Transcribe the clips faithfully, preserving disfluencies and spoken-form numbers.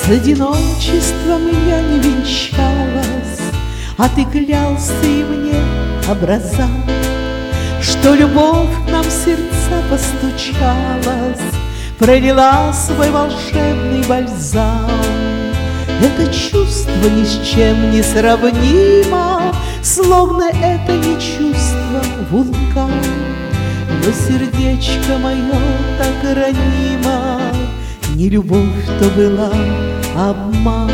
С одиночеством я не венчалась, а ты клялся и мне образа, что любовь к нам в сердца постучалась, пролила свой волшебный бальзам. Это чувство ни с чем не сравнимо, словно это не чувство вулкан. Но сердечко мое так ранимо, не любовь то была, обман.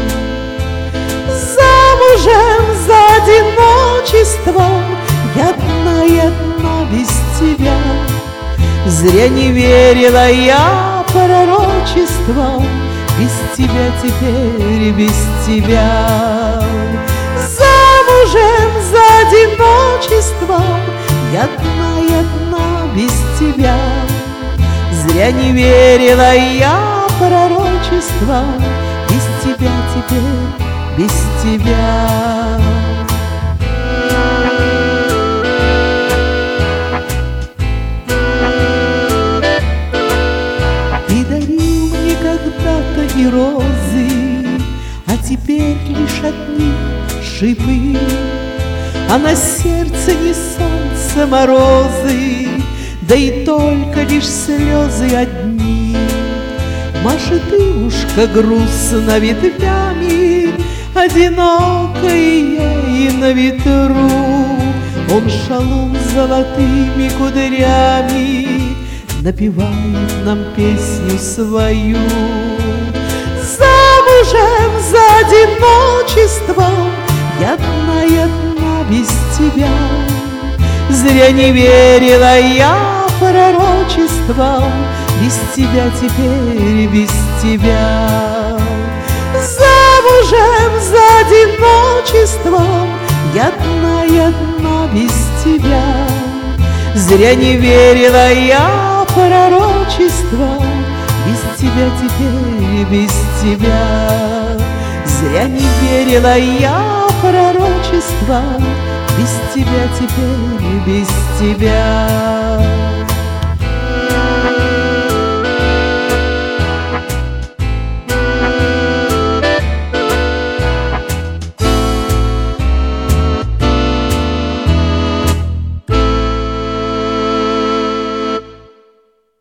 Замужем за одиночеством я одна и одна без тебя. Зря не верила я пророчествам, без тебя теперь, без тебя. Замужем за одиночеством я одна и одна без тебя. Зря не верила я пророчествам, без тебя теперь, без тебя. Ты дарил мне когда-то и розы, а теперь лишь от них шипы, а на сердце не солнце, морозы, да и только лишь слезы одни. Машет ивушка грустно ветвями, одинокая ей на ветру. Он шалом с золотыми кудрями напевает нам песню свою. Замужем за одиночеством я одна и одна без тебя. Зря не верила я пророчествам, без тебя теперь, без тебя. Замужем за одиночеством я одна и одна без тебя. Зря не верила я пророчествам, без тебя теперь, без тебя. Зря не верила я пророчествам, без тебя теперь, без тебя.